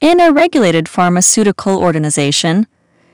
In a regulated pharmaceutical organization,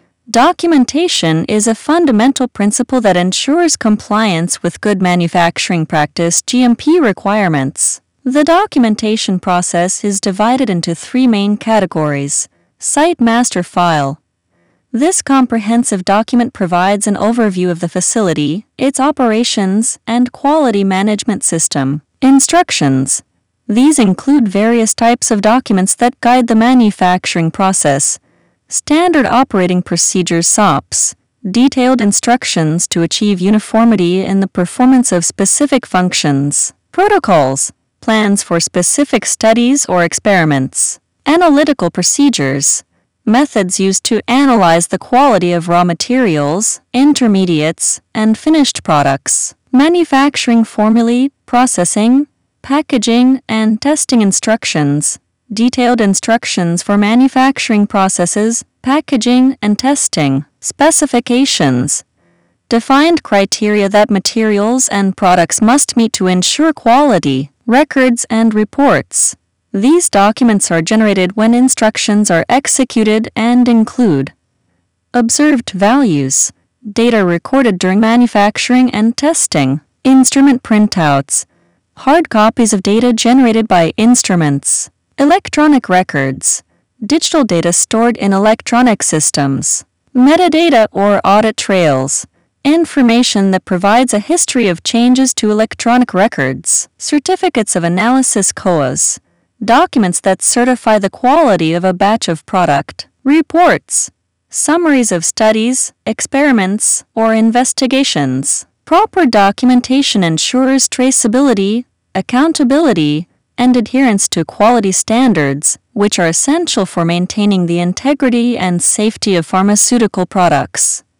documentation is a fundamental principle that ensures compliance with good manufacturing practice (GMP) requirements. The documentation process is divided into three main categories. Site Master File. This comprehensive document provides an overview of the facility, its operations, and quality management system. Instructions. These include various types of documents that guide the manufacturing process. Standard Operating Procedures (SOPs), detailed instructions to achieve uniformity in the performance of specific functions. Protocols, plans for specific studies or experiments. Analytical procedures, methods used to analyze the quality of raw materials, intermediates, and finished products. Manufacturing formulae, processing, packaging, and testing instructions, detailed instructions for manufacturing processes, packaging, and testing. Specifications, defined criteria that materials and products must meet to ensure quality. Records and reports. These documents are generated when instructions are executed and include observed values, data recorded during manufacturing and testing, instrument printouts, hard copies of data generated by instruments, electronic records, digital data stored in electronic systems, metadata or audit trails, information that provides a history of changes to electronic records, certificates of analysis (COAs), documents that certify the quality of a batch of product, reports, summaries of studies, experiments, or investigations. Proper documentation ensures traceability, accountability, and adherence to quality standards, which are essential for maintaining the integrity and safety of pharmaceutical products.